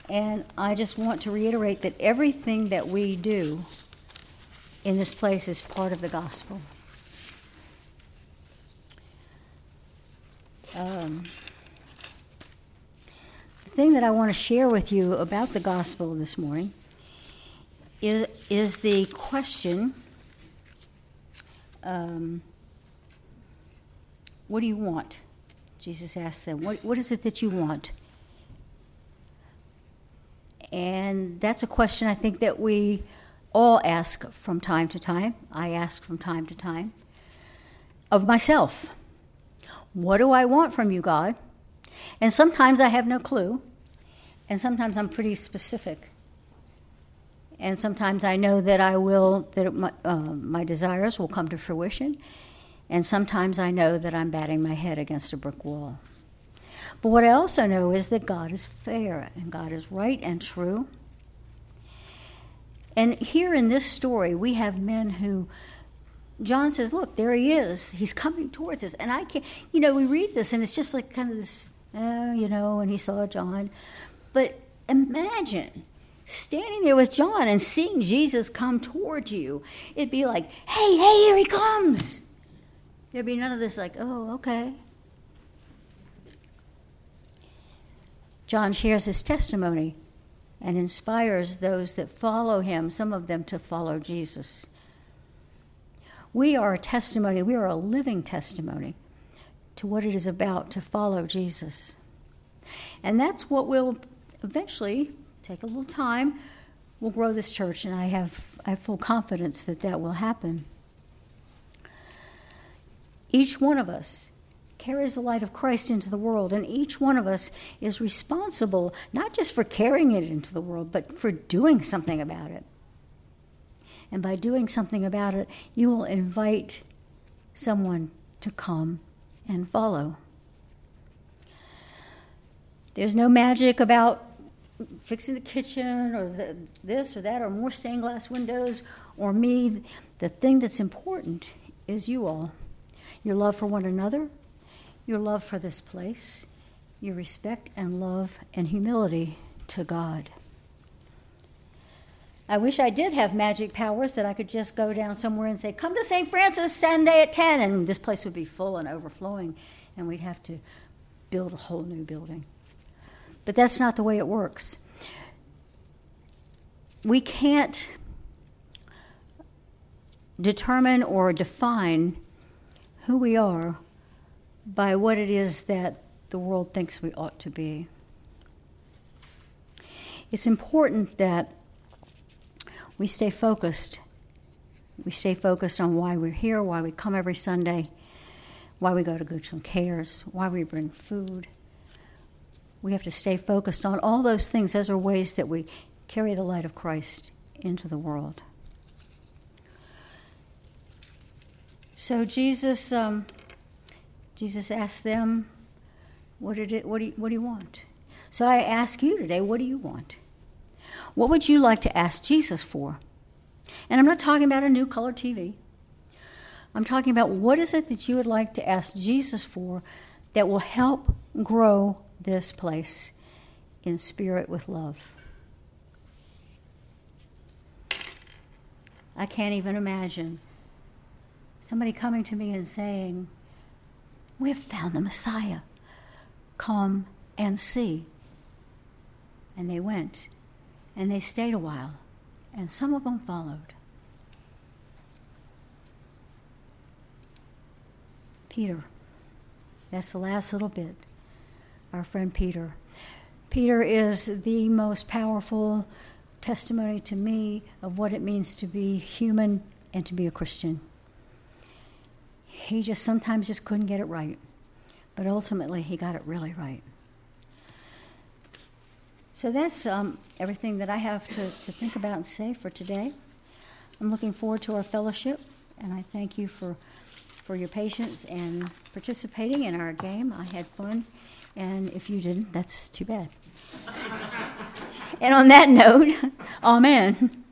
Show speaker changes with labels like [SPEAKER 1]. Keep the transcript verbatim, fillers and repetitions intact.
[SPEAKER 1] And I just want to reiterate that everything that we do in this place is part of the gospel. Um, the thing that I want to share with you about the gospel this morning is, is the question, um, what do you want? Jesus asked them, what, what is it that you want? And that's a question I think that we all ask from time to time. I ask from time to time of myself. What do I want from you, God? And sometimes I have no clue. And sometimes I'm pretty specific. And sometimes I know that I will, that my, uh, my desires will come to fruition. And sometimes I know that I'm batting my head against a brick wall. But what I also know is that God is fair and God is right and true. And here in this story, we have men who, John says, look, there he is. He's coming towards us. And I can't, you know, we read this and it's just like kind of this, oh, you know, and he saw John. But imagine standing there with John and seeing Jesus come toward you. It'd be like, hey, hey, here he comes. There'd be none of this like, oh, okay. John shares his testimony and inspires those that follow him, some of them to follow Jesus. We are a testimony, we are a living testimony to what it is about to follow Jesus. And that's what will eventually take a little time. We'll grow this church, and I have, I have full confidence that that will happen. Each one of us carries the light of Christ into the world, and each one of us is responsible not just for carrying it into the world, but for doing something about it. And by doing something about it, you will invite someone to come and follow. There's no magic about fixing the kitchen or the, this or that or more stained glass windows or me. The thing that's important is you all. Your love for one another, your love for this place, your respect and love and humility to God. I wish I did have magic powers that I could just go down somewhere and say, come to Saint Francis Sunday at ten, and this place would be full and overflowing, and we'd have to build a whole new building. But that's not the way it works. We can't determine or define who we are by what it is that the world thinks we ought to be. It's important that we stay focused. We stay focused on why we're here, why we come every Sunday, why we go to Goochland Cares, why we bring food. We have to stay focused on all those things. Those are ways that we carry the light of Christ into the world. So Jesus, um, Jesus asked them, "What did it? What do you, what do you want?" So I ask you today, what do you want? What would you like to ask Jesus for? And I'm not talking about a new color T V. I'm talking about what is it that you would like to ask Jesus for that will help grow this place in spirit with love. I can't even imagine somebody coming to me and saying, "We have found the Messiah. Come and see." And they went, and they stayed a while, and some of them followed. Peter, that's the last little bit. Our friend Peter. Peter is the most powerful testimony to me of what it means to be human and to be a Christian. He just sometimes just couldn't get it right, but ultimately he got it really right. So that's um, everything that I have to, to think about and say for today. I'm looking forward to our fellowship, and I thank you for, for your patience and participating in our game. I had fun, and if you didn't, that's too bad. And on that note, amen.